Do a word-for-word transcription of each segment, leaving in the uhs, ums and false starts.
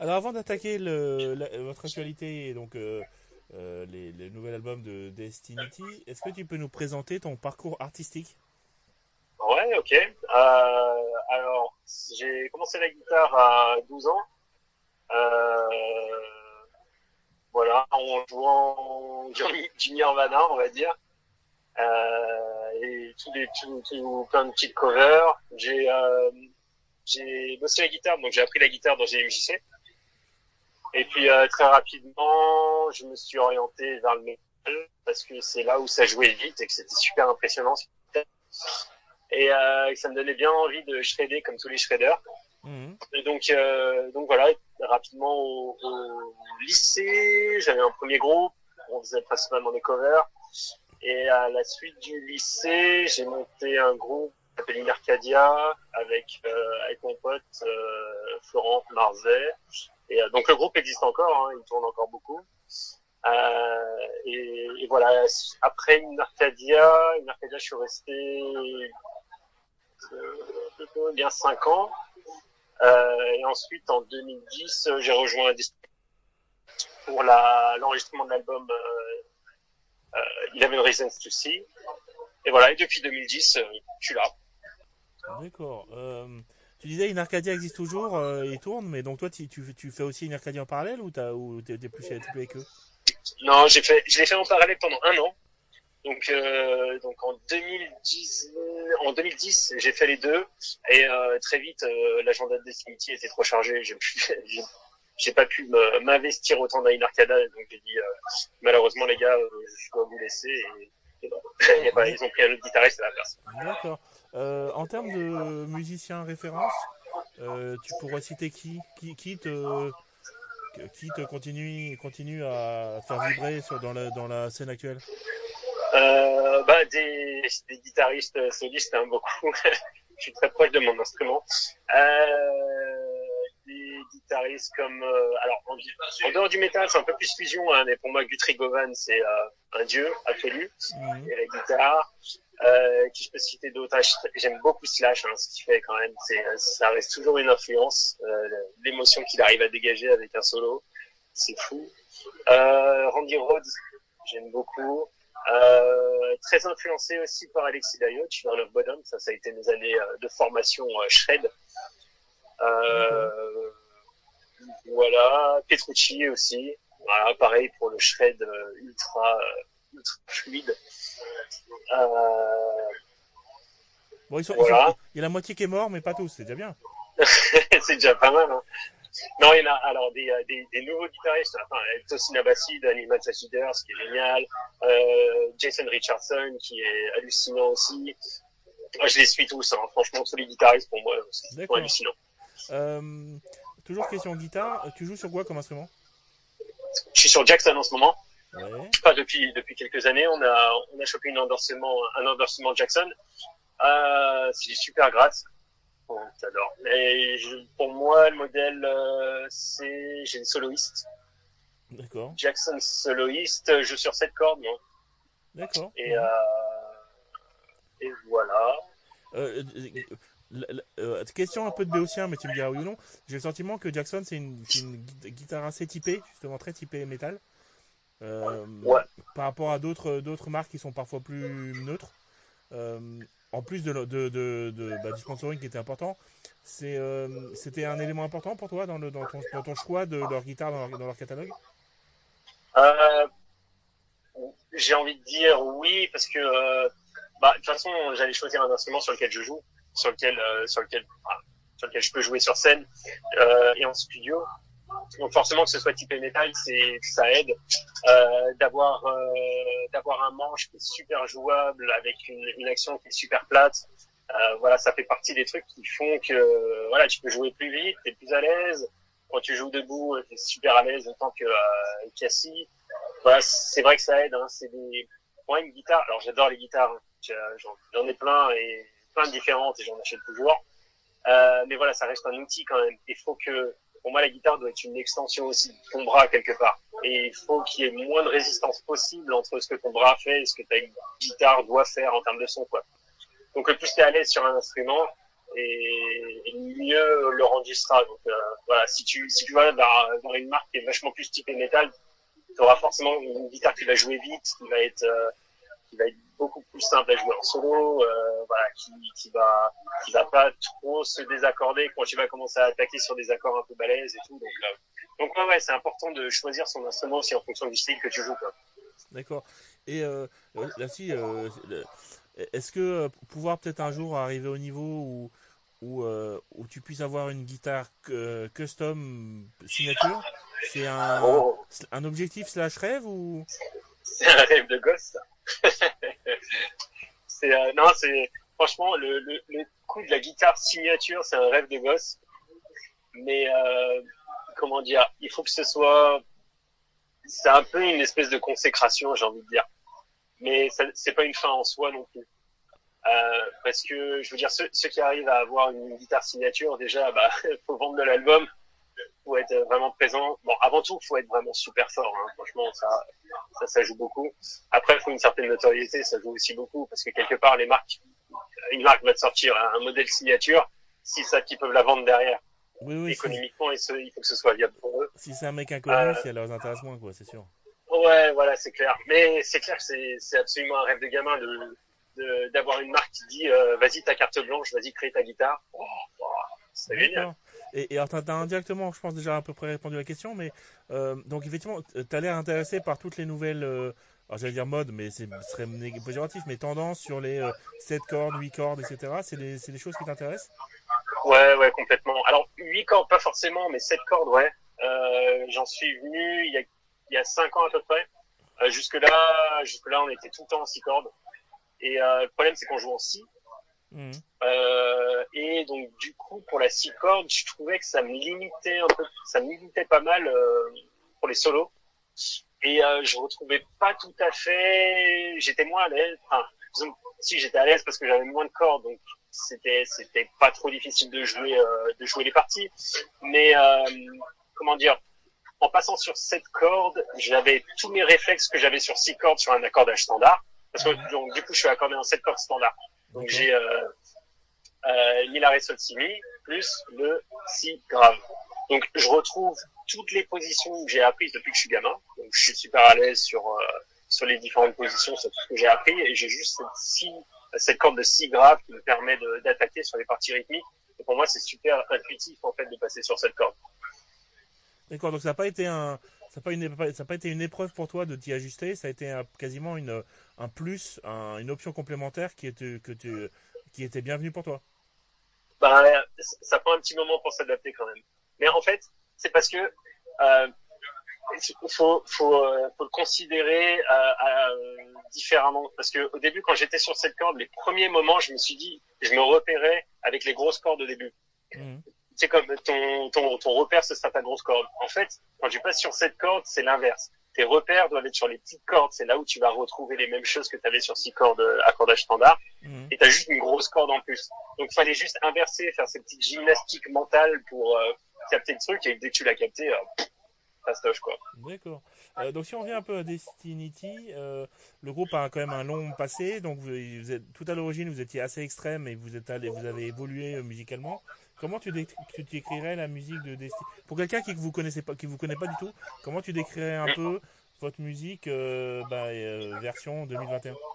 Alors avant d'attaquer le, la- votre actualité et donc euh, euh, les, les nouveaux albums de Destinity, est-ce que tu peux nous présenter ton parcours artistique? Ouais, ok. Euh, alors, j'ai commencé la guitare à douze ans. Euh, voilà, en jouant du, du Nirvana, on va dire. Euh, et tous les, tout, tout, plein de petites covers. J'ai, euh, j'ai bossé la guitare, donc j'ai appris la guitare dans G M J C. Et puis euh, très rapidement, je me suis orienté vers le metal parce que c'est là où ça jouait vite et que c'était super impressionnant. Et euh, que ça me donnait bien envie de shredder comme tous les shredders. Mhm. Et donc, euh, donc voilà, rapidement au, au lycée, j'avais un premier groupe, on faisait principalement des covers. Et à la suite du lycée, j'ai monté un groupe qui s'appelle Inarcadia avec euh, avec mon pote euh, Florent Marzet. Et euh, donc le groupe existe encore, hein, il tourne encore beaucoup. Euh, et, et voilà, après Inarcadia, Inarcadia, je suis resté euh, bien cinq ans. Euh, et ensuite, en deux mille dix, j'ai rejoint un distributeur pour la, l'enregistrement de l'album euh, euh, Eleven Reasons to See. Et voilà, et depuis deux mille dix, euh, je suis là. D'accord. Euh, tu disais une Arcadia existe toujours euh, et tourne, mais donc toi tu, tu, tu fais aussi une Arcadia en parallèle ou t'as ou t'es, t'es plus, chez- t'es plus avec eux? Non, j'ai fait, je l'ai fait en parallèle pendant un an. Donc, euh, donc en deux mille dix, en deux mille dix, j'ai fait les deux. Et euh, très vite, euh, l'agenda de Destiny était trop chargé. J'ai, j'ai, j'ai pas pu me, m'investir autant dans une Arcada. Donc j'ai dit, euh, malheureusement les gars, euh, je dois vous laisser. Et, et voilà. Et voilà, D'ac- ils ont pris un autre guitariste à la place. D'accord. Euh, en termes de musiciens références, euh, tu pourrais citer qui, qui, qui te, qui te continue, continue à faire vibrer sur, dans, la, dans la scène actuelle? Euh, bah, des, des guitaristes solistes, hein, beaucoup. Je suis très proche de mon instrument. Euh, des guitaristes comme, euh, alors, en, en dehors du métal, c'est un peu plus fusion, hein, mais pour moi, Guthrie Govan, c'est euh, un dieu absolu. Mhm. Et la guitare. Euh, qui je peux citer d'autres? Ah, j'aime beaucoup Slash, hein, ce qu'il fait quand même. C'est, ça reste toujours une influence. Euh, l'émotion qu'il arrive à dégager avec un solo, c'est fou. Euh, Randy Rhoads, j'aime beaucoup. Euh, très influencé aussi par Alexis Dayo, Children of Bodom, ça, ça a été mes années euh, de formation euh, shred. D'accord. Euh, voilà, Petrucci aussi, voilà, pareil pour le shred euh, ultra, euh, ultra fluide. Euh, Bon, ils sont, ils sont, il voilà, y a la moitié qui est mort, mais pas tous, c'est déjà bien. c'est déjà pas mal. Hein. Non, il y en a alors des, des, des nouveaux guitaristes, enfin, Tosin Abassi d'Animal Leaders, qui est génial, euh, Jason Richardson, qui est hallucinant aussi. Moi, je les suis tous, hein. Franchement, tous les guitaristes, pour moi, sont D'accord. hallucinants. Euh, toujours question guitare, tu joues sur quoi comme instrument? Je suis sur Jackson en ce moment. Ouais. Enfin, depuis, depuis quelques années, on a, on a chopé une endorsement, un endorsement Jackson. Euh, c'est super gratte. Bon, j'adore. Et je, pour moi, le modèle, euh, c'est, j'ai une soloiste. D'accord. Jackson soloiste, je sur sept cordes, non? D'accord. Et, euh, Mhm. et voilà. Euh, euh, la- la- euh, question un peu de béotien, mais tu me diras oui ou non. J'ai le sentiment que Jackson, c'est une, c'est une gui- guitare assez typée, justement très typée métal, euh, Ouais. par rapport à d'autres d'autres marques qui sont parfois plus neutres. Euh, en plus de, le- de, de, de- bah, du sponsoring qui était important, c'est, euh, c'était un élément important pour toi dans, le, dans, ton, dans ton choix de leur guitare dans leur, dans leur catalogue? Euh, j'ai envie de dire oui parce que euh, bah de toute façon j'allais choisir un instrument sur lequel je joue, sur lequel euh, sur lequel ah, sur lequel je peux jouer sur scène euh, et en studio. Donc forcément que ce soit typé métal, c'est ça aide euh, d'avoir euh, d'avoir un manche qui est super jouable avec une, une action qui est super plate. Euh, voilà, ça fait partie des trucs qui font que voilà, tu peux jouer plus vite, t'es plus à l'aise. Quand tu joues debout, t'es super à l'aise autant que euh, qu'assis. Voilà, c'est vrai que ça aide. Hein. C'est des, moi une guitare. Alors j'adore les guitares. Hein. J'en, j'en ai plein et plein de différentes et j'en achète toujours. Euh, mais voilà, ça reste un outil quand même. Il faut que, pour moi, la guitare doit être une extension aussi de ton bras quelque part. Et il faut qu'il y ait le moins de résistance possible entre ce que ton bras fait et ce que ta guitare doit faire en termes de son, quoi. Donc le plus t'es à l'aise sur un instrument, et, et mieux le rendu sera. Donc euh, voilà, si tu si tu vas vers, vers une marque qui est vachement plus typée métal, tu auras forcément une guitare qui va jouer vite, qui va être euh, qui va être beaucoup plus simple à jouer en solo, euh, voilà, qui, qui va qui va pas trop se désaccorder quand tu vas commencer à attaquer sur des accords un peu balèzes et tout. Donc euh, donc ouais, ouais, c'est important de choisir son instrument aussi en fonction du style que tu joues, quoi. D'accord. Et euh, là-dessus, euh, est-ce que euh, pouvoir peut-être un jour arriver au niveau où, où, euh, où tu puisses avoir une guitare euh, custom signature, c'est un, Oh, un objectif slash rêve ou... c'est un rêve de gosse, ça. c'est euh, non, c'est franchement le, le le coup de la guitare signature, c'est un rêve de gosse. Mais euh, comment dire, il faut que ce soit, c'est un peu une espèce de consécration, j'ai envie de dire. Mais ça, c'est pas une fin en soi non plus. Euh, parce que je veux dire, ceux, ceux qui arrivent à avoir une guitare signature, déjà, bah, faut vendre de l'album, faut être vraiment présent. Bon, avant tout, faut être vraiment super fort. Hein. Franchement, ça, ça, ça joue beaucoup. Après, il faut une certaine notoriété, ça joue aussi beaucoup, parce que quelque part, les marques, une marque va te sortir un modèle signature, si ça, qu'ils peuvent la vendre derrière. Oui, oui, si, Économiquement, il faut que ce soit viable pour eux. si c'est un mec inconnu, Euh, ça leur intéresse moins, quoi, c'est sûr. Ouais, voilà, c'est clair. Mais c'est clair que c'est, c'est absolument un rêve de gamin de, de d'avoir une marque qui dit euh, vas-y ta carte blanche, vas-y crée ta guitare. Oh, oh, c'est génial. D'accord. Et, et alors, t'as, t'as indirectement, je pense déjà à peu près répondu à la question, mais euh, donc effectivement, t'as l'air intéressé par toutes les nouvelles, euh, alors j'allais dire mode, mais c'est ce serait nég- péjoratif, mais tendances sur les euh, sept cordes, huit cordes, et cetera. C'est des, c'est des choses qui t'intéressent? Ouais, ouais, complètement. Alors huit cordes pas forcément, mais sept cordes, ouais. Euh, j'en suis venu il y a il y a cinq ans à peu près. Euh, jusque là, jusque là, on était tout le temps en six cordes. Et euh, le problème, c'est qu'on joue en six. Mhm. Euh, et donc du coup, pour la six cordes, je trouvais que ça me limitait un peu, ça me limitait pas mal euh, pour les solos. Et euh, je retrouvais pas tout à fait, j'étais moins à l'aise. Enfin, disons, si j'étais à l'aise parce que j'avais moins de cordes, donc c'était c'était pas trop difficile de jouer euh, de jouer les parties. Mais euh, comment dire, en passant sur sept cordes, j'avais tous mes réflexes que j'avais sur six cordes sur un accordage standard. Parce que Mhm. donc, du coup, je suis accordé en sept cordes standard. Donc D'accord. j'ai euh, euh, mi, la, ré, sol, si, mi, plus le si grave. Donc je retrouve toutes les positions que j'ai apprises depuis que je suis gamin. Donc je suis super à l'aise sur euh, sur les différentes positions, sur tout ce que j'ai appris, et j'ai juste cette si, cette corde de si grave qui me permet de, d'attaquer sur les parties rythmiques. Et pour moi, c'est super intuitif en fait de passer sur cette corde. D'accord, donc ça n'a pas été un, ça a pas une, ça a pas été une épreuve pour toi de t'y ajuster, ça a été un- quasiment une, un plus, un- une option complémentaire qui était, que tu, qui était bienvenue pour toi. Bah, ça prend un petit moment pour s'adapter quand même. Mais en fait, c'est parce que euh, faut faut euh, faut le considérer euh, euh, différemment, parce que au début, quand j'étais sur cette corde, les premiers moments, je me suis dit, je me repérais avec les grosses cordes au début. Mhm. C'est comme ton ton ton repère, ce sera ta grosse corde. En fait, quand tu passes sur cette corde, c'est l'inverse. Tes repères doivent être sur les petites cordes. C'est là où tu vas retrouver les mêmes choses que tu avais sur six cordes à cordage standard. Mhm. Et t'as juste une grosse corde en plus. Donc il fallait juste inverser, faire cette petite gymnastique mentale pour euh, capter le truc, et dès que tu l'as capté, euh, fastoche quoi. D'accord. Euh, donc si on revient un peu à Destiny, euh, le groupe a quand même un long passé. Donc vous, vous êtes tout à l'origine, vous étiez assez extrême et vous êtes allé, vous avez évolué euh, musicalement. Comment tu, dé- tu décrirais la musique de Destiny pour quelqu'un qui vous connaissait pas, qui vous connaît pas du tout? Comment tu décrirais un peu votre musique euh, bah, euh, version deux mille vingt et un?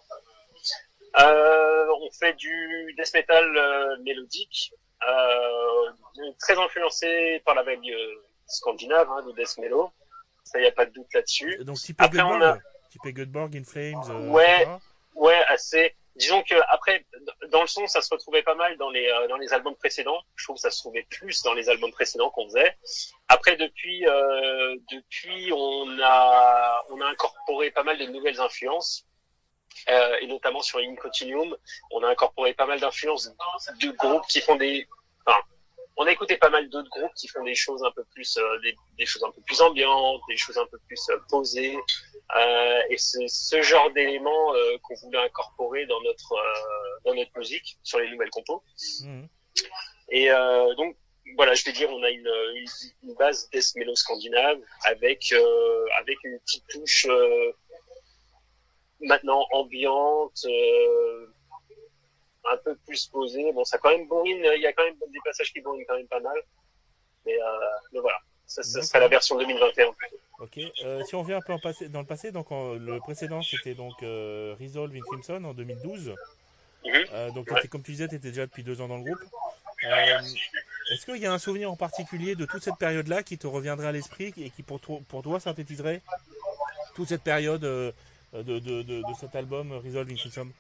Euh, on fait du death metal euh, mélodique, euh, très influencé par la vague euh, scandinave hein, de death mellow. Ça y a pas de doute là-dessus. Donc typé Après on a Göteborg, typé Göteborg, In Flames, euh, ouais et cetera. ouais assez. Disons que après dans le son ça se retrouvait pas mal dans les euh, dans les albums précédents. Je trouve que ça se trouvait plus dans les albums précédents qu'on faisait. Après depuis euh, depuis on a on a incorporé pas mal de nouvelles influences. Euh, et notamment sur In Continuum, on a incorporé pas mal d'influences de groupes qui font des, enfin, on a écouté pas mal d'autres groupes qui font des choses un peu plus, euh, des, des choses un peu plus ambiantes, des choses un peu plus euh, posées, euh, et c'est ce genre d'éléments euh, qu'on voulait incorporer dans notre euh, dans notre musique sur les nouvelles compos. Mhm. Et euh, donc voilà, je vais dire, on a une, une, une base death mellow scandinave avec euh, avec une petite touche euh, maintenant ambiante, euh, un peu plus posé. Bon, ça quand même bourrine, il y a quand même des passages qui bourrinent quand même pas mal. Mais, euh, mais voilà, ça, ça serait la version deux mille vingt et un. Ok. Euh, si on vient un peu en passé, dans le passé, donc en, le précédent c'était donc euh, Resolve in Crimson en deux mille douze. Mm-hmm. Euh, donc Ouais. comme tu disais, tu étais déjà depuis deux ans dans le groupe. Euh, Est-ce qu'il y a un souvenir en particulier de toute cette période-là qui te reviendrait à l'esprit et qui pour toi, pour toi synthétiserait toute cette période euh, de, de, de, de cet album Resolve in Crimson?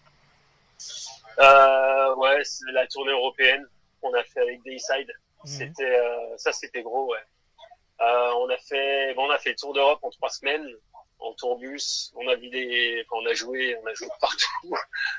Euh, ouais, c'est la tournée européenne qu'on a fait avec Dayside. Mhm. C'était, euh, ça c'était gros, ouais. Euh, on a fait, bon, on a fait le tour d'Europe en trois semaines, en tourbus. On a vu des, enfin, on a joué, on a joué partout.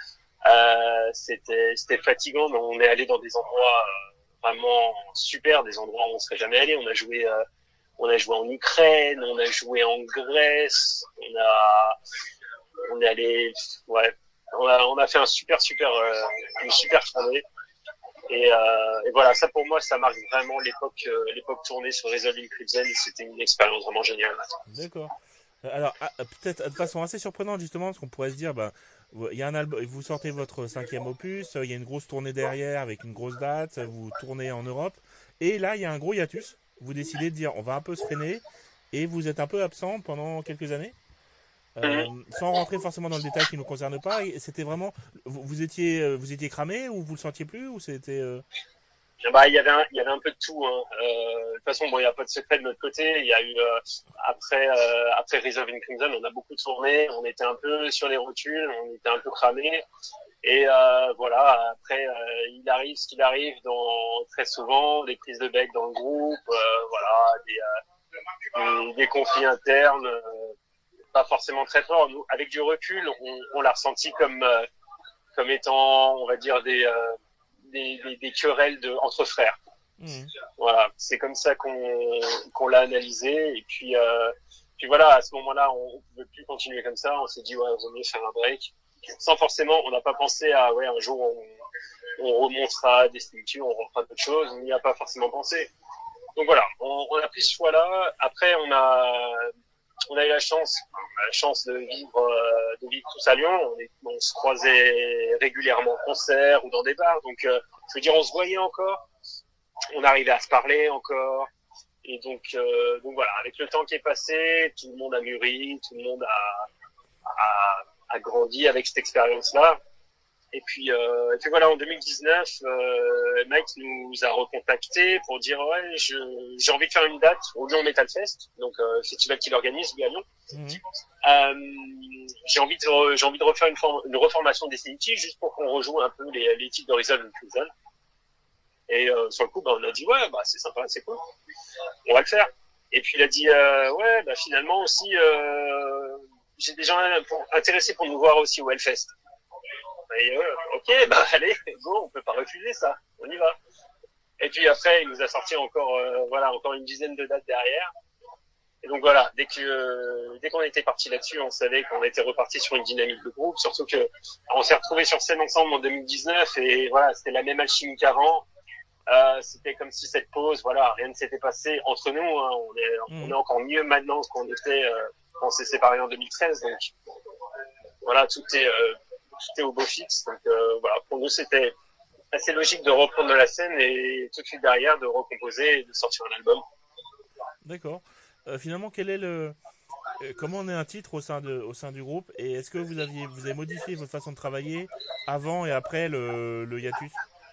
Euh, c'était, c'était fatigant, mais on est allé dans des endroits euh, vraiment super, des endroits où on serait jamais allé. On a joué, euh, on a joué en Ukraine, on a joué en Grèce, on a, on est allé, ouais, on a, on a fait un super, super, euh, une super tournée. Et, euh, et voilà, ça pour moi, ça marque vraiment l'époque, euh, l'époque tournée sur Resolve in Crimson. C'était une expérience vraiment géniale. D'accord. Euh, Alors, ah, euh, peut-être de façon assez surprenante, justement, parce qu'on pourrait se dire, bah, il y a un album, vous sortez votre cinquième opus, euh, il y a une grosse tournée derrière avec une grosse date, euh, vous tournez en Europe, et là, il y a un gros hiatus. Vous décidez de dire, on va un peu se freiner, et vous êtes un peu absent pendant quelques années, Mhm. euh, sans rentrer forcément dans le détail qui nous concerne pas. et C'était vraiment, vous, vous étiez, euh, vous étiez cramé ou vous le sentiez plus ou c'était. euh, Bah, il y avait un, il y avait un peu de tout. Hein. Euh, de toute façon, bon, il n'y a pas de secret de notre côté. Il y a eu euh, après, euh, après Resolve in Crimson, on a beaucoup tourné. On était un peu sur les rotules, on était un peu cramé. Et euh, voilà. Après, euh, il arrive ce qu'il arrive dans très souvent des prises de bec dans le groupe, euh, voilà, des, euh, des, des conflits internes, euh, pas forcément très forts. Nous, avec du recul, on, on l'a ressenti comme euh, comme étant, on va dire, des euh, des, des, des querelles de entre frères. hmm, Voilà, c'est comme ça qu'on qu'on l'a analysé. Et puis euh, puis voilà, à ce moment-là, on, on pouvait plus continuer comme ça. On s'est dit ouais, il vaut mieux faire un break. Sans forcément, on n'a pas pensé à ouais, un jour on, on remontera des structures, on refera d'autres choses. On n'y a pas forcément pensé. Donc voilà, on, on a pris ce choix-là. Après, on a on a eu la chance, on a la chance de vivre, euh, de vivre tous à Lyon. On, est, on se croisait régulièrement en concert ou dans des bars. Donc, euh, je veux dire, on se voyait encore. On arrivait à se parler encore. Et donc, euh, donc voilà, avec le temps qui est passé, tout le monde a mûri, tout le monde a, a, a grandi avec cette expérience-là. Et puis, euh, et puis voilà, en deux mille dix-neuf, euh, Mike nous a recontacté pour dire ouais, je, j'ai envie de faire une date au Lyon Metal Fest, donc euh, festival qu'il organise lui à Lyon. hmm. Euh, j'ai envie de j'ai envie de refaire une, form, une reformation définitive juste pour qu'on rejoue un peu les, les titres de Resolve in Crimson. Et euh, sur le coup, bah, on a dit ouais, bah c'est sympa, c'est cool, on va le faire. Et puis il a dit euh, ouais, bah finalement aussi, euh, j'ai des gens pour, intéressés pour nous voir aussi au Hellfest. Et euh, ok, bah allez, go, on peut pas refuser ça, on y va. Et puis après, il nous a sorti encore, euh, voilà, encore une dizaine de dates derrière. Et donc voilà, dès que euh, dès qu'on était parti là-dessus, on savait qu'on était reparti sur une dynamique de groupe. Surtout que on s'est retrouvés sur scène ensemble en deux mille dix-neuf et voilà, c'était la même alchimie qu'avant. Euh, c'était comme si cette pause, voilà, rien ne s'était passé entre nous. Hein. On est on Mmh. est encore mieux maintenant qu'on était euh, quand on s'est séparés en deux mille treize. Donc voilà, tout est euh, tout est au beau fixe. Donc euh, voilà, pour nous c'était assez logique de reprendre de la scène et tout de suite derrière de recomposer et de sortir un album. D'accord. Euh, finalement, quel est le, euh, comment on est un titre au sein de, au sein du groupe et est-ce que vous aviez, vous avez modifié votre façon de travailler avant et après le, le hiatus?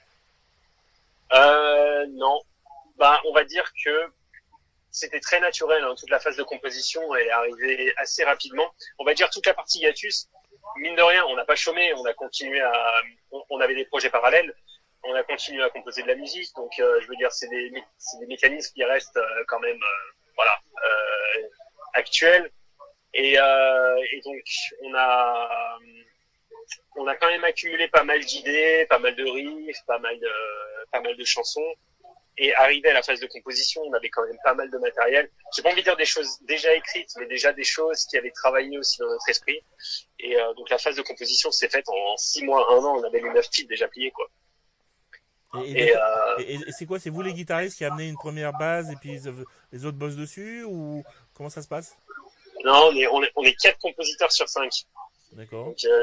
Euh, non, bah on va dire que c'était très naturel. Hein. Toute la phase de composition est arrivée assez rapidement. On va dire toute la partie hiatus. Mine de rien, on n'a pas chômé, on a continué à, on, on avait des projets parallèles. On a continué à composer de la musique, donc euh, je veux dire c'est des, c'est des mécanismes qui restent euh, quand même, euh, voilà, euh, actuels. Et, euh, et donc on a, on a quand même accumulé pas mal d'idées, pas mal de riffs, pas mal de, pas mal de chansons. Et arrivé à la phase de composition, on avait quand même pas mal de matériel. J'ai pas envie de dire des choses déjà écrites, mais déjà des choses qui avaient travaillé aussi dans notre esprit. Et euh, donc la phase de composition s'est faite en six mois, un an. On avait les neuf titres déjà pliés, quoi. Et, et, Et des- euh, et- et c'est quoi? C'est vous les guitaristes qui amenez une première base et puis euh, les autres bossent dessus ou comment ça se passe? non, on est, on est on est quatre compositeurs sur cinq. D'accord. Donc euh,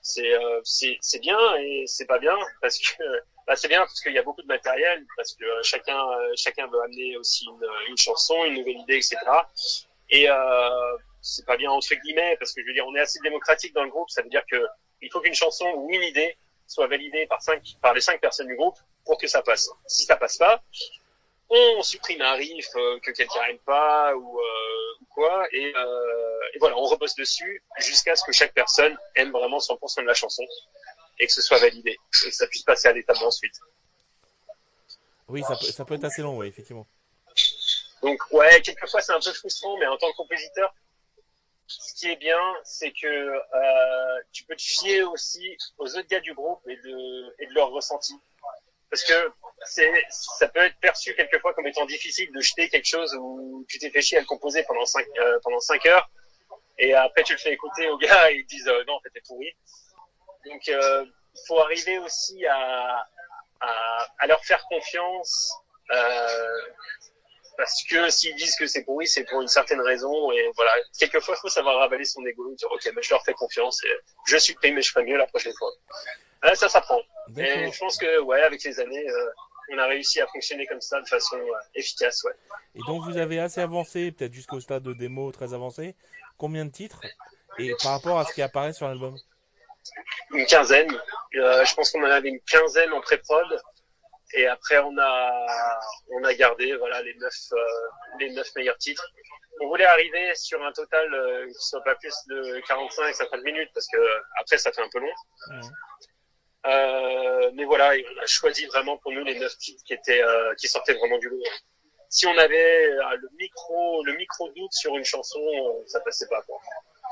C'est euh, c'est c'est bien et c'est pas bien parce que bah c'est bien parce qu'il y a beaucoup de matériel, parce que euh, chacun euh, chacun veut amener aussi une, une chanson, une nouvelle idée, et cetera. Et euh, c'est pas bien entre guillemets parce que je veux dire on est assez démocratique dans le groupe, ça veut dire que il faut qu'une chanson ou une idée soit validée par cinq par les cinq personnes du groupe pour que ça passe. Si ça passe pas, on supprime un riff euh, que quelqu'un aime pas ou, euh, ou quoi et, euh, et voilà on repose dessus jusqu'à ce que chaque personne aime vraiment cent pour cent de la chanson et que ce soit validé et que ça puisse passer à l'étape d'ensuite. Oui, ça peut, ça peut être assez long, oui, effectivement. Donc ouais, quelquefois c'est un peu frustrant, mais en tant que compositeur, ce qui est bien, c'est que euh, tu peux te fier aussi aux autres gars du groupe et de, et de leur ressenti. Parce que c'est, ça peut être perçu quelquefois comme étant difficile de jeter quelque chose où tu t'es fait chier à le composer pendant cinq, euh, pendant cinq heures, et après tu le fais écouter aux gars et ils te disent euh, non, en fait t'es pourri. Donc euh, il faut arriver aussi à, à, à leur faire confiance, euh, parce que s'ils disent que c'est pourri, c'est pour une certaine raison, et voilà. Quelquefois, il faut savoir ravaler son ego, dire ok, mais je leur fais confiance, et je supprime, mais je ferai mieux la prochaine fois. Là, ça s'apprend. Et je pense que ouais, avec les années, euh, on a réussi à fonctionner comme ça de façon euh, efficace, ouais. Et donc vous avez assez avancé, peut-être jusqu'au stade de démo très avancé. Combien de titres? Et par rapport à ce qui apparaît sur l'album? Une quinzaine. Euh, je pense qu'on en avait une quinzaine en pré-prod. Et après, on a, on a gardé, voilà, les neuf, euh, les neuf meilleurs titres. On voulait arriver sur un total euh, qui soit pas plus de quarante-cinq, cinquante minutes, parce que après, ça fait un peu long. Mmh. Euh, mais voilà, on a choisi vraiment pour nous les neuf titres qui étaient, euh, qui sortaient vraiment du lot. Si on avait euh, le micro, le micro doute sur une chanson, ça passait pas, quoi.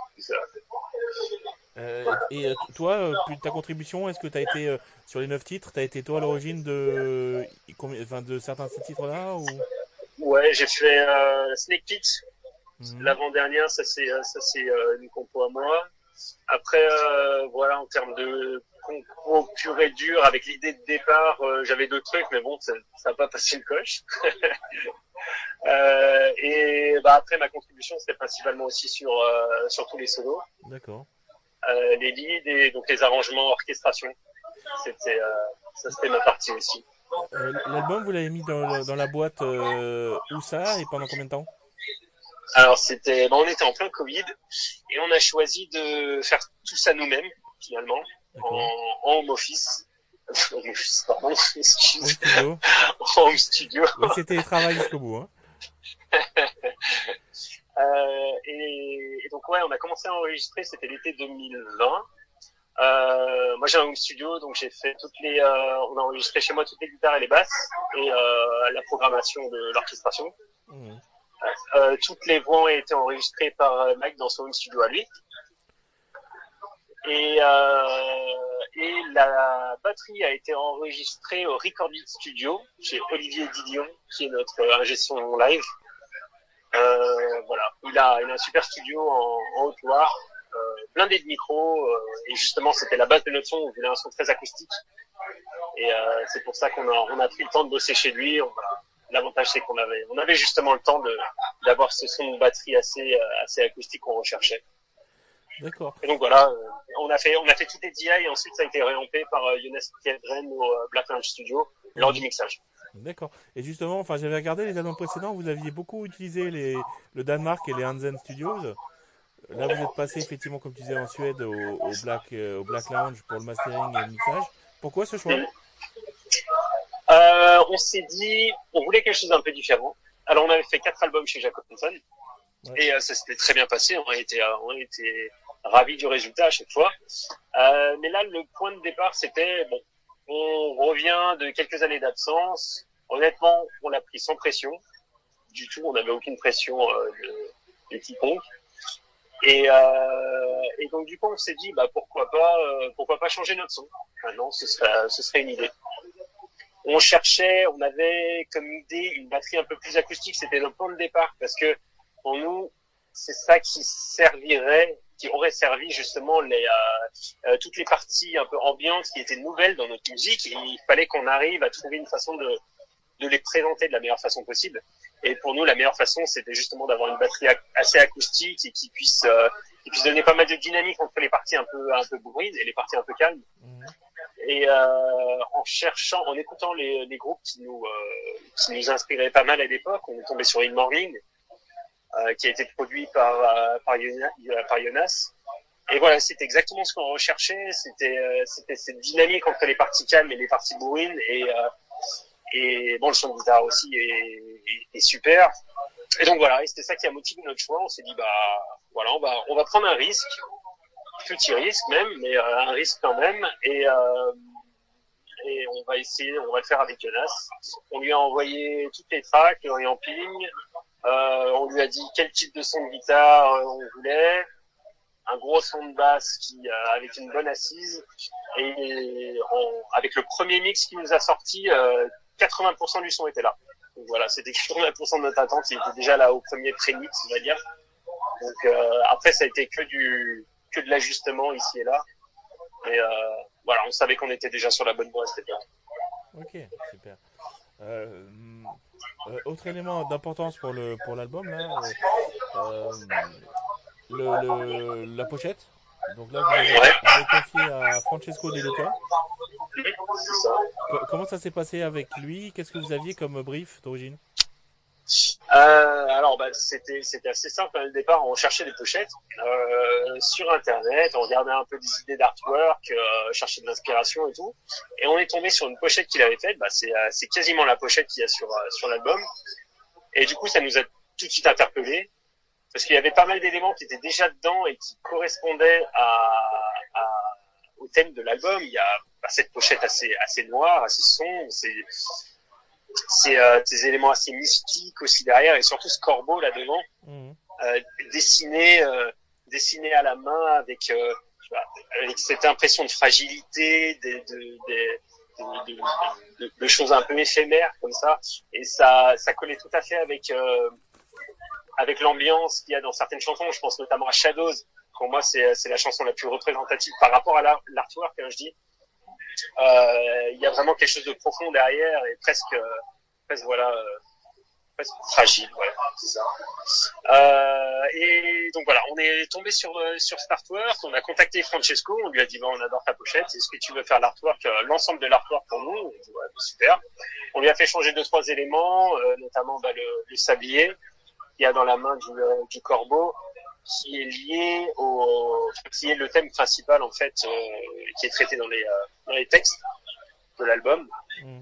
Euh, et euh, toi, euh, ta contribution, est-ce que tu as été euh, sur les neuf titres, tu as été toi à l'origine de, enfin, de certains de ces titres-là ou... Ouais, j'ai fait euh, Snake Pit, mmh. L'avant-dernière, ça c'est ça c'est euh, une compo à moi. Après, euh, voilà, en termes de compo pur et dur, avec l'idée de départ, euh, j'avais d'autres trucs, mais bon, ça n'a pas passé le coche. euh, et bah après, ma contribution, c'était principalement aussi sur euh, sur tous les solos. D'accord. Euh, les leads et donc les arrangements, orchestration. C'était euh, ça, c'était ma partie aussi. Euh, l'album, vous l'avez mis dans, dans la boîte euh, où ça et pendant combien de temps? Alors c'était, ben, on était en plein Covid et on a choisi de faire tout ça nous-mêmes finalement en, en home office. Home office, pardon, excuse. Home studio. Home studio. Oui, c'était travail jusqu'au bout. Hein. euh, et, et donc ouais, on a commencé à enregistrer, c'était l'été deux mille vingt. Euh, moi j'ai un home studio, donc j'ai fait toutes les, euh, on a enregistré chez moi toutes les guitares et les basses et euh, la programmation de l'orchestration. Mmh. Euh, toutes les voix ont été enregistrées par euh, Mike dans son home studio à lui. Et, euh, et la batterie a été enregistrée au Recording Studio chez Olivier Didion, qui est notre euh, ingé son live. Euh, voilà, il a, il a un super studio en, en Haute-Loire, euh, blindé de micros, euh, et justement c'était la base de notre son, on voulait un son très acoustique. Et euh, c'est pour ça qu'on a, on a pris le temps de bosser chez lui. On a, l'avantage c'est qu'on avait, on avait justement le temps de, d'avoir ce son de batterie assez, assez acoustique qu'on recherchait. D'accord. Et donc voilà, euh, on a fait, on a fait toutes les D I et ensuite ça a été réampé par euh, Younes Kedren au euh, Black Lounge Studio lors mmh. du mixage. D'accord. Et justement, enfin, j'avais regardé les albums précédents, vous aviez beaucoup utilisé les, le Danemark et les Hansen Studios. Là, vous êtes passé effectivement, comme tu disais, en Suède au, au Black, euh, au Black Lounge pour le mastering et le mixage. Pourquoi ce choix? mmh. euh, On s'est dit, on voulait quelque chose d'un peu différent. Alors, on avait fait quatre albums chez Jacob Hansen. Ouais. Et euh, ça s'était très bien passé. On était, euh, on était ravis du résultat à chaque fois. Euh, mais là, le point de départ, c'était bon. On revient de quelques années d'absence. Honnêtement, on l'a pris sans pression du tout. On n'avait aucune pression euh, de, de quiconque. Et, euh, et donc du coup, on s'est dit, bah pourquoi pas, euh, pourquoi pas changer notre son. Maintenant, ce serait, ce serait une idée. On cherchait, on avait comme idée une batterie un peu plus acoustique. C'était le point de départ parce que pour nous, c'est ça qui servirait, qui aurait servi justement les, euh, euh, toutes les parties un peu ambiantes qui étaient nouvelles dans notre musique. Et il fallait qu'on arrive à trouver une façon de, de les présenter de la meilleure façon possible. Et pour nous, la meilleure façon, c'était justement d'avoir une batterie ac- assez acoustique et qui puisse, euh, qui puisse donner pas mal de dynamique entre les parties un peu, un peu bourrines et les parties un peu calmes. Mhm. Et euh, en cherchant, en écoutant les, les groupes qui nous, euh, qui nous inspiraient pas mal à l'époque, on est tombé sur In Morning, euh, qui a été produit par euh, par, Yona, par Jonas. Et voilà, c'était exactement ce qu'on recherchait. C'était euh, c'était cette dynamique entre les parties calmes et les parties bourrines. Et euh, et bon, le son de guitare aussi est, est, est super. Et donc voilà, et c'était ça qui a motivé notre choix. On s'est dit bah voilà, on va on va prendre un risque, petit risque même, mais euh, un risque quand même. Et euh, et on va essayer, on va le faire avec Jonas. On lui a envoyé toutes les tracks, le reamping. Euh, on lui a dit quel type de son de guitare euh, on voulait, un gros son de basse qui euh, avec une bonne assise. Et on, avec le premier mix qui nous a sorti, euh, quatre-vingts pour cent du son était là. Donc voilà, c'était quatre-vingts pour cent de notre attente, il était déjà là au premier pré-mix, on va dire. Donc euh, après, ça a été que du que de l'ajustement ici et là. Et euh, voilà, on savait qu'on était déjà sur la bonne voie, c'était bien. Ok, super. Euh, euh, autre élément d'importance pour le pour l'album là, euh, euh, le, le la pochette. Donc là, vous avez Ouais, vous avez confié à Francesco De Luca. c'est ça. Co- comment ça s'est passé avec lui? Qu'est-ce que vous aviez comme brief d'origine? Euh, alors bah, c'était c'était assez simple hein, au départ. On cherchait des pochettes euh, sur internet, on regardait un peu des idées d'artwork, euh, cherchait de l'inspiration et tout. Et on est tombé sur une pochette qu'il avait faite. Bah, c'est euh, c'est quasiment la pochette qu'il y a sur euh, sur l'album. Et du coup, ça nous a tout de suite interpellés parce qu'il y avait pas mal d'éléments qui étaient déjà dedans et qui correspondaient à, à au thème de l'album. Il y a bah, cette pochette assez assez noire, assez sombre. C'est c'est euh, des éléments assez mystiques aussi derrière et surtout ce corbeau là devant Mhm. euh, dessiné euh, dessiné à la main avec euh, avec cette impression de fragilité de, de, de, de, de, de choses un peu éphémères comme ça et ça ça collait tout à fait avec euh, avec l'ambiance qu'il y a dans certaines chansons. Je pense notamment à Shadows. Pour moi, c'est c'est la chanson la plus représentative par rapport à l'artwork, hein, je dis. Euh, il y a vraiment quelque chose de profond derrière et presque presque voilà euh, presque fragile, ouais, c'est ça. Euh, et donc voilà, on est tombé sur euh, sur cet artwork, on a contacté Francesco, on lui a dit bah, on adore ta pochette, est-ce que tu veux faire l'artwork, euh, l'ensemble de l'artwork pour nous? On dit, ouais, super. On lui a fait changer deux trois éléments, euh, notamment bah, le, le sablier qu'il y a dans la main du, euh, du corbeau, qui est lié au qui est le thème principal en fait, euh, qui est traité dans les euh, dans les textes de l'album. Mhm.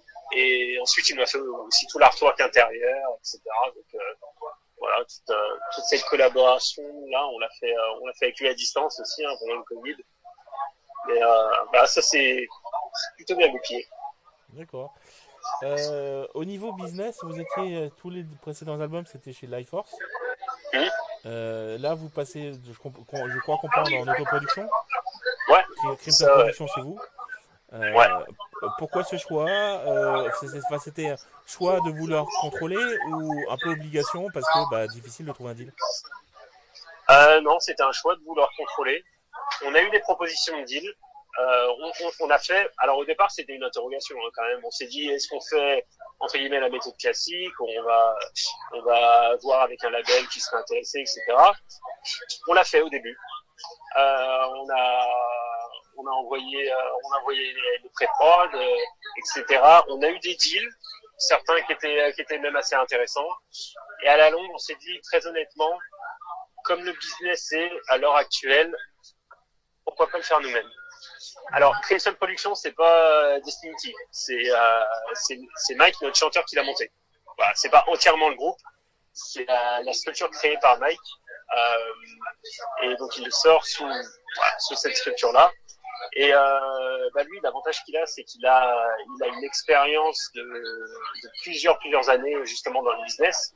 Et ensuite, il nous a fait aussi tout l'artwork intérieur, et cetera. Donc euh, voilà, toute, euh, toute cette collaboration là, on l'a fait, euh, on l'a fait avec lui à distance aussi hein, pendant le Covid. Mais euh, bah, ça c'est plutôt bien goupillé. D'accord. Euh, au niveau business, vous étiez euh, tous les précédents albums, c'était chez Lifeforce. Mmh. Euh, là, vous passez, je, comp- com- je crois comprendre, en autoproduction. Ouais, Cri- Crimson ça, ouais. Production, c'est vous. Ouais. Euh, p- pourquoi ce choix? Euh, c'est- c'est- enfin, c'était un choix de vouloir contrôler ou un peu obligation parce que bah, difficile de trouver un deal. Euh, non, c'était un choix de vouloir contrôler. On a eu des propositions de deal. Euh, on, on, on a fait. Alors au départ, c'était une interrogation hein, quand même. On s'est dit, est-ce qu'on fait entre guillemets la méthode classique, où on va, on va voir avec un label qui serait intéressé, et cetera. On l'a fait au début. Euh, on a, on a envoyé, euh, on a envoyé les, les pré-prod, euh, et cetera. On a eu des deals, certains qui étaient, qui étaient même assez intéressants. Et à la longue, on s'est dit très honnêtement, comme le business est à l'heure actuelle, pourquoi pas le faire nous-mêmes? Alors, Crimson Production, c'est pas euh, Destiny, c'est euh, c'est c'est Mike, notre chanteur, qui l'a monté. Voilà, c'est pas entièrement le groupe, c'est la, la structure créée par Mike, euh, et donc il le sort sous voilà, sous cette structure-là. Et euh, bah lui, l'avantage qu'il a, c'est qu'il a il a une expérience de, de plusieurs plusieurs années justement dans le business,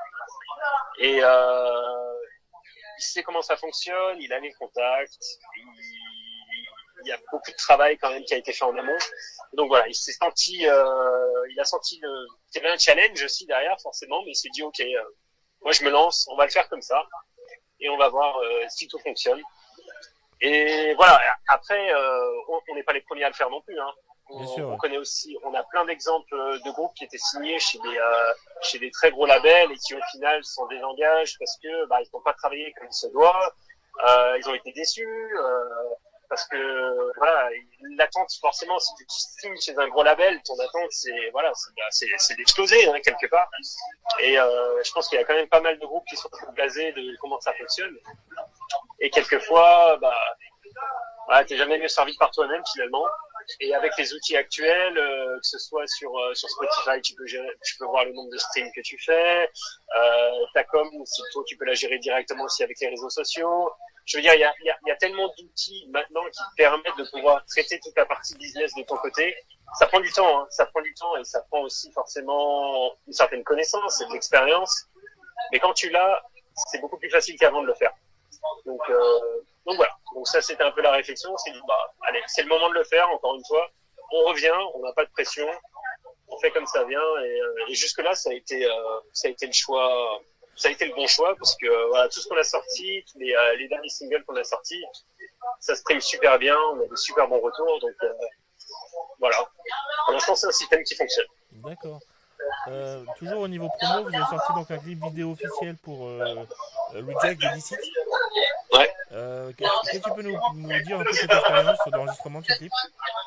et euh, il sait comment ça fonctionne, il a les contacts, il, il y a beaucoup de travail quand même qui a été fait en amont. Donc voilà, il s'est senti, euh, il a senti le, qu'il y avait un challenge aussi derrière forcément, mais il s'est dit ok, euh, moi je me lance, on va le faire comme ça et on va voir euh, si tout fonctionne. Et voilà, après, euh, on n'est pas les premiers à le faire non plus. Hein. On, sûr, ouais. on connaît aussi, on a plein d'exemples de groupes qui étaient signés chez des euh, chez des très gros labels et qui au final s'en désengagent parce que bah ils n'ont pas travaillé comme il se doit, euh, ils ont été déçus euh, parce que voilà, l'attente forcément si tu signes chez un gros label, ton attente c'est voilà, c'est c'est, c'est d'exploser hein, quelque part. Et euh, je pense qu'il y a quand même pas mal de groupes qui sont blasés de comment ça fonctionne. Et quelquefois, bah voilà, t'es jamais mieux servi par toi-même finalement. Et avec les outils actuels, euh, que ce soit sur euh, sur Spotify, tu peux gérer, tu peux voir le nombre de streams que tu fais. Euh, ta com, c'est toi, tu peux la gérer directement aussi avec les réseaux sociaux. Je veux dire, il y a, il y a, il y a tellement d'outils maintenant qui te permettent de pouvoir traiter toute la partie business de ton côté. Ça prend du temps, hein, ça prend du temps et ça prend aussi forcément une certaine connaissance et de l'expérience. Mais quand tu l'as, c'est beaucoup plus facile qu'avant de le faire. Donc, euh, donc voilà. Donc ça, c'était un peu la réflexion. On s'est dit, bah, allez, c'est le moment de le faire. Encore une fois, on revient, on n'a pas de pression, on fait comme ça vient. Et, euh, et jusque là, ça a été, euh, ça a été le choix, ça a été le bon choix parce que euh, voilà, tout ce qu'on a sorti, les, euh, les derniers singles qu'on a sortis, ça stream super bien. On a des super bons retours. Donc euh, voilà. Pour l'instant, c'est un système qui fonctionne. D'accord. Euh, toujours au niveau promo, vous avez sorti donc un clip vidéo officiel pour euh, Reject de Dicit. Ouais. Euh, qu'est-ce que tu peux nous, nous dire un peu de cette expérience d'enregistrement de ce clip?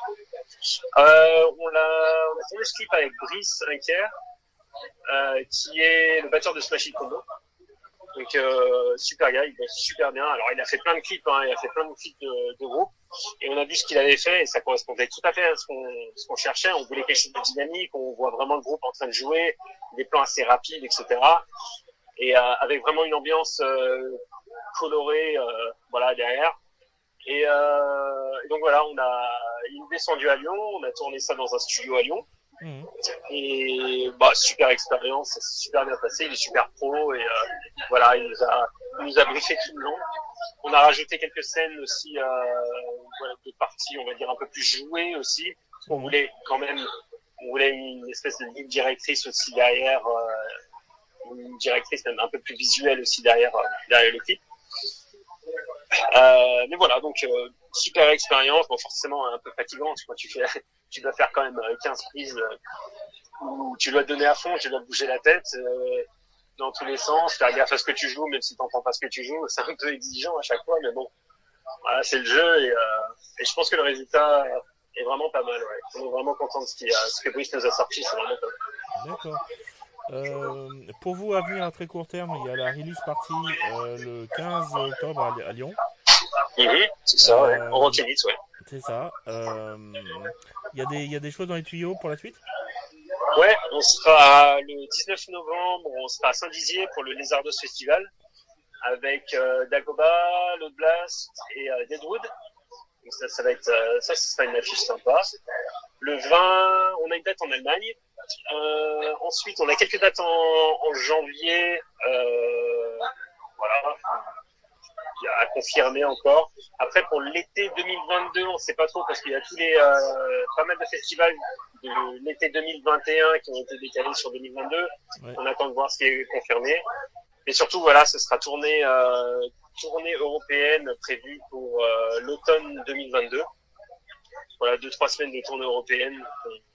Euh, on l'a, on a tourné ce clip avec Brice Inker, euh, qui est le batteur de Smash It Combo. Donc euh, super gars, il bosse super bien. Alors il a fait plein de clips, hein, il a fait plein de clips de, de groupe, et on a vu ce qu'il avait fait et ça correspondait tout à fait à ce qu'on, ce qu'on cherchait. On voulait quelque chose de dynamique, on voit vraiment le groupe en train de jouer, des plans assez rapides, et cetera. Et euh, avec vraiment une ambiance euh, colorée, euh, voilà derrière. Et, euh, et donc voilà, on a il est descendu à Lyon, on a tourné ça dans un studio à Lyon. Mmh. Et bah super expérience, ça s'est super bien passé, il est super pro et euh, voilà, il nous a il nous a briefé tout le long. On a rajouté quelques scènes aussi, euh, voilà, de parties on va dire un peu plus jouées aussi. On voulait quand même, on voulait une espèce de ligne directrice aussi derrière, euh, une directrice même un peu plus visuelle aussi derrière euh, derrière le clip. Euh, mais voilà, donc euh, super expérience, bon forcément un peu fatigante quand tu fais, tu dois faire quand même quinze prises euh, où tu dois te donner à fond, tu dois bouger la tête euh, dans tous les sens, faire gaffe à ce que tu joues, même si t'entends pas ce que tu joues, c'est un peu exigeant à chaque fois, mais bon, voilà, c'est le jeu et, euh, et je pense que le résultat est vraiment pas mal. Ouais. On est vraiment content de ce, qui a, ce que Brice nous a sorti, c'est vraiment pas mal. D'accord. Euh, pour vous, à venir à très court terme, il y a la release party euh, le quinze octobre à, à Lyon. Mm-hmm, c'est ça, Euh, ouais. On retenit, ouais. C'est ça. Euh, il y a des, il y a des choses dans les tuyaux pour la suite? Ouais, on sera le dix-neuf novembre, on sera à Saint-Dizier pour le Lézardos Festival avec euh, Dagoba, Load Blast et euh, Deadwood. Donc ça, ça va être, euh, ça, ça sera une affiche sympa. Le vingt, on a une date en Allemagne. Euh, ensuite, on a quelques dates en, en janvier. Euh, voilà, à confirmer encore. Après, pour l'été deux mille vingt-deux, on sait pas trop parce qu'il y a tous les euh, pas mal de festivals de l'été deux mille vingt et un qui ont été décalés sur deux mille vingt-deux. Ouais. On attend de voir ce qui est confirmé. Et surtout, voilà, ce sera tournée euh, tournée européenne prévue pour euh, l'automne deux mille vingt-deux. Voilà, deux trois semaines de tournée européenne.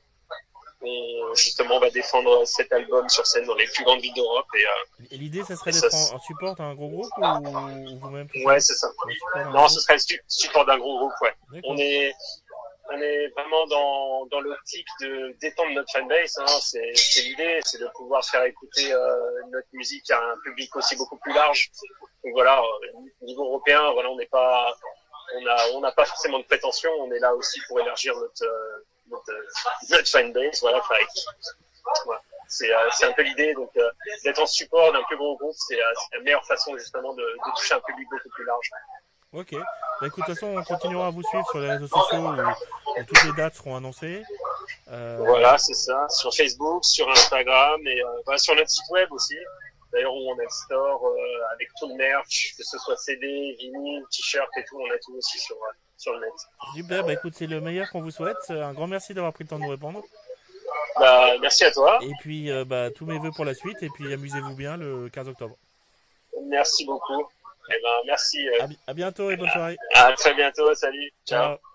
On, justement, on va défendre cet album sur scène dans les plus grandes villes d'Europe. Et, euh, et l'idée, ça serait d'être en, en support d'un gros groupe ou, ou vous-même? Ouais, c'est ça. Non, ce serait le support d'un gros groupe, ouais. On est, on est vraiment dans, dans l'optique de détendre notre fanbase. Hein. C'est, c'est l'idée, c'est de pouvoir faire écouter euh, notre musique à un public aussi beaucoup plus large. Donc voilà, au niveau européen, voilà, on n'est pas, on a, on n'a pas forcément de prétention. On est là aussi pour élargir notre, notre, notre fanbase. Voilà, faire voilà. C'est, euh, c'est un peu l'idée, donc euh, d'être en support d'un plus gros groupe, c'est, euh, c'est la meilleure façon justement de, de toucher un public beaucoup plus large. Ok. Bah écoute, de toute façon, on continuera à vous suivre sur les réseaux sociaux où, où toutes les dates seront annoncées. Euh... Voilà, c'est ça. Sur Facebook, sur Instagram et euh, bah, sur notre site web aussi. D'ailleurs, où on a le store euh, avec tout le merch, que ce soit C D, vinyle, t-shirt et tout, on a tout aussi sur, euh, sur le net. Super, bah écoute, c'est le meilleur qu'on vous souhaite. Un grand merci d'avoir pris le temps de nous répondre. Bah, merci à toi. Et puis, euh, bah, tous mes vœux pour la suite. Et puis, amusez-vous bien le quinze octobre. Merci beaucoup. Eh ben, merci. Euh... À, à bientôt et bonne soirée. À très bientôt. Salut. Ciao. Ciao.